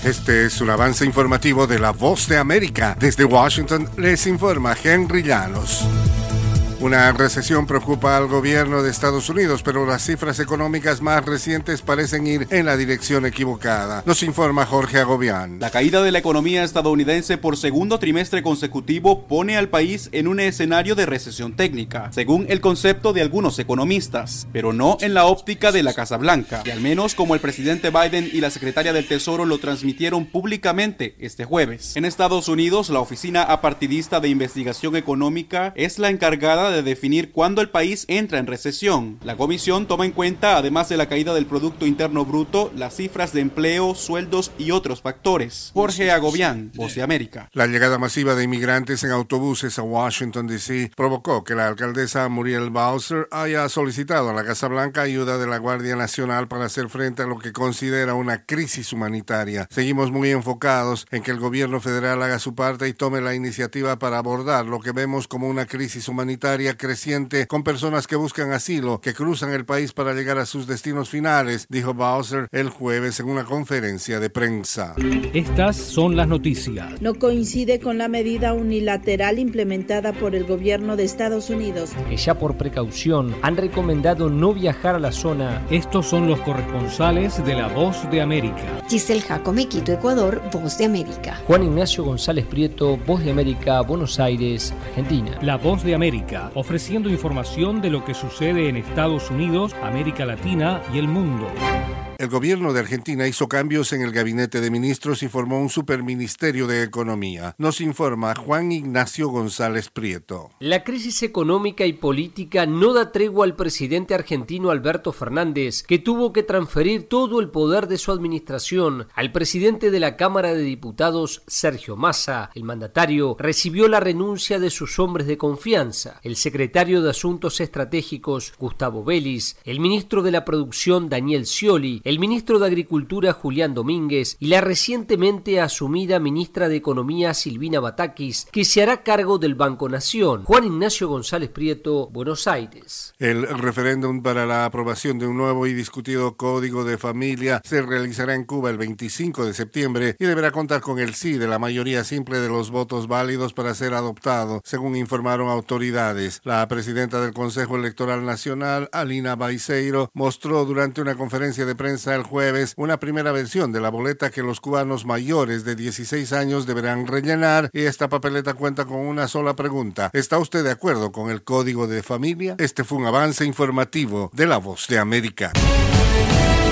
Este es un avance informativo de La Voz de América. Desde Washington les informa Henry Llanos. Una recesión preocupa al gobierno de Estados Unidos, pero las cifras económicas más recientes parecen ir en la dirección equivocada. Nos informa Jorge Agobián. La caída de la economía estadounidense por segundo trimestre consecutivo pone al país en un escenario de recesión técnica, según el concepto de algunos economistas, pero no en la óptica de la Casa Blanca, y al menos como el presidente Biden y la secretaria del Tesoro lo transmitieron públicamente este jueves. En Estados Unidos, la Oficina Apartidista de Investigación Económica es la encargada de definir cuándo el país entra en recesión. La comisión toma en cuenta, además de la caída del Producto Interno Bruto, las cifras de empleo, sueldos y otros factores. Jorge Agobián, Voz de América. La llegada masiva de inmigrantes en autobuses a Washington, D.C. provocó que la alcaldesa Muriel Bowser haya solicitado a la Casa Blanca ayuda de la Guardia Nacional para hacer frente a lo que considera una crisis humanitaria. Seguimos muy enfocados en que el gobierno federal haga su parte y tome la iniciativa para abordar lo que vemos como una crisis humanitaria creciente con personas que buscan asilo, que cruzan el país para llegar a sus destinos finales, dijo Bowser el jueves en una conferencia de prensa. Estas son las noticias. No coincide con la medida unilateral implementada por el gobierno de Estados Unidos, que ya por precaución han recomendado no viajar a la zona. Estos son los corresponsales de La Voz de América. Giselle Jacome, Quito, Ecuador, Voz de América. Juan Ignacio González Prieto, Voz de América, Buenos Aires, Argentina. La Voz de América, ofreciendo información de lo que sucede en Estados Unidos, América Latina y el mundo. El gobierno de Argentina hizo cambios en el gabinete de ministros y formó un superministerio de Economía. Nos informa Juan Ignacio González Prieto. La crisis económica y política no da tregua al presidente argentino Alberto Fernández, que tuvo que transferir todo el poder de su administración al presidente de la Cámara de Diputados, Sergio Massa. El mandatario recibió la renuncia de sus hombres de confianza, el secretario de Asuntos Estratégicos, Gustavo Vélez, el ministro de la Producción, Daniel Scioli, el ministro de Agricultura, Julián Domínguez, y la recientemente asumida ministra de Economía, Silvina Batakis, que se hará cargo del Banco Nación. Juan Ignacio González Prieto, Buenos Aires. El referéndum para la aprobación de un nuevo y discutido Código de Familia se realizará en Cuba el 25 de septiembre y deberá contar con el sí de la mayoría simple de los votos válidos para ser adoptado, según informaron autoridades. La presidenta del Consejo Electoral Nacional, Alina Baiceiro, mostró durante una conferencia de prensa el jueves una primera versión de la boleta que los cubanos mayores de 16 años deberán rellenar, y esta papeleta cuenta con una sola pregunta: ¿está usted de acuerdo con el Código de Familia? Este fue un avance informativo de La Voz de América.